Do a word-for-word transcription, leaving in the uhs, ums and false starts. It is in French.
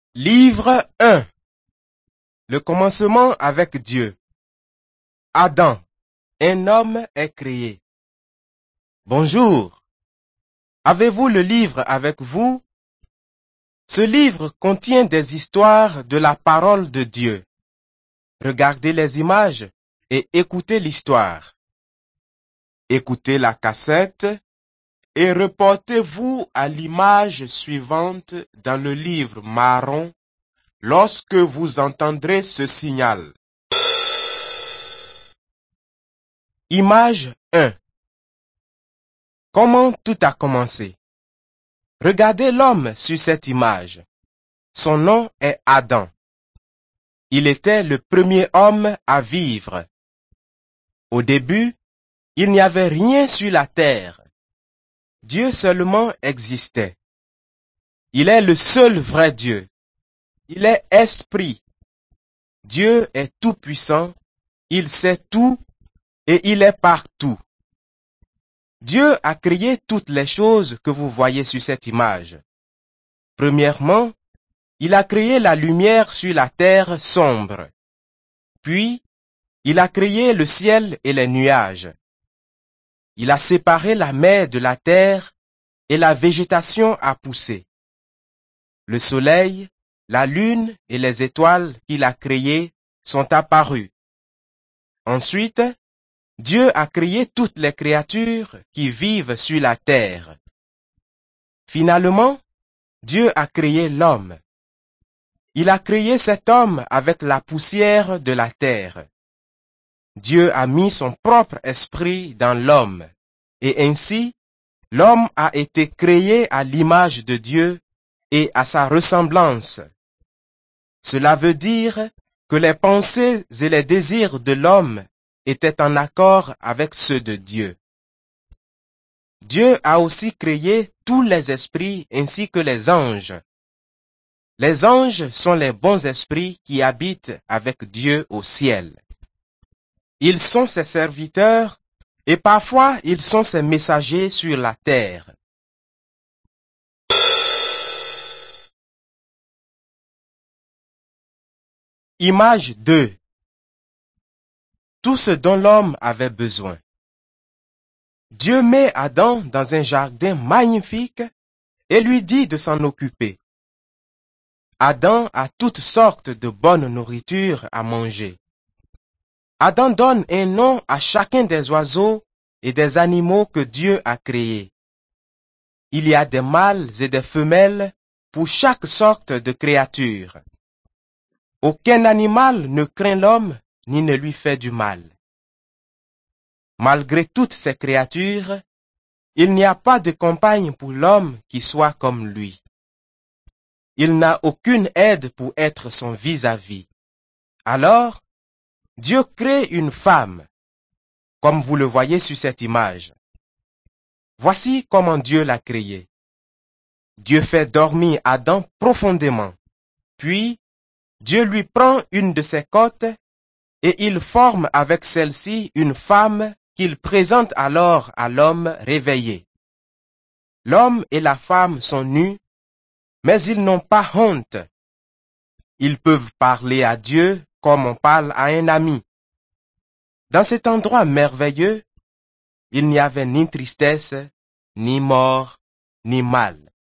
Livre un. Le commencement avec Dieu. Adam, un homme est créé. Bonjour. Avez-vous le livre avec vous? Ce livre contient des histoires de la parole de Dieu. Regardez les images et écoutez l'histoire. Écoutez la cassette et reportez-vous à l'image suivante dans le livre marron lorsque vous entendrez ce signal. Image un. Comment tout a commencé? Regardez l'homme sur cette image. Son nom est Adam. Il était le premier homme à vivre. Au début, il n'y avait rien sur la terre. Dieu seulement existait. Il est le seul vrai Dieu. Il est esprit. Dieu est tout-puissant, il sait tout et il est partout. Dieu a créé toutes les choses que vous voyez sur cette image. Premièrement, il a créé la lumière sur la terre sombre. Puis, il a créé le ciel et les nuages. Il a séparé la mer de la terre et la végétation a poussé. Le soleil, la lune et les étoiles qu'il a créées sont apparues. Ensuite, Dieu a créé toutes les créatures qui vivent sur la terre. Finalement, Dieu a créé l'homme. Il a créé cet homme avec la poussière de la terre. Dieu a mis son propre esprit dans l'homme, et ainsi, l'homme a été créé à l'image de Dieu et à sa ressemblance. Cela veut dire que les pensées et les désirs de l'homme étaient en accord avec ceux de Dieu. Dieu a aussi créé tous les esprits ainsi que les anges. Les anges sont les bons esprits qui habitent avec Dieu au ciel. Ils sont ses serviteurs et parfois ils sont ses messagers sur la terre. Image deux. Tout ce dont l'homme avait besoin. Dieu met Adam dans un jardin magnifique et lui dit de s'en occuper. Adam a toutes sortes de bonnes nourritures à manger. Adam donne un nom à chacun des oiseaux et des animaux que Dieu a créés. Il y a des mâles et des femelles pour chaque sorte de créature. Aucun animal ne craint l'homme ni ne lui fait du mal. Malgré toutes ces créatures, il n'y a pas de compagne pour l'homme qui soit comme lui. Il n'a aucune aide pour être son vis-à-vis. Alors, Dieu crée une femme, comme vous le voyez sur cette image. Voici comment Dieu l'a créée. Dieu fait dormir Adam profondément, puis Dieu lui prend une de ses côtes et il forme avec celle-ci une femme qu'il présente alors à l'homme réveillé. L'homme et la femme sont nus, mais ils n'ont pas honte. Ils peuvent parler à Dieu comme on parle à un ami. Dans cet endroit merveilleux, il n'y avait ni tristesse, ni mort, ni mal.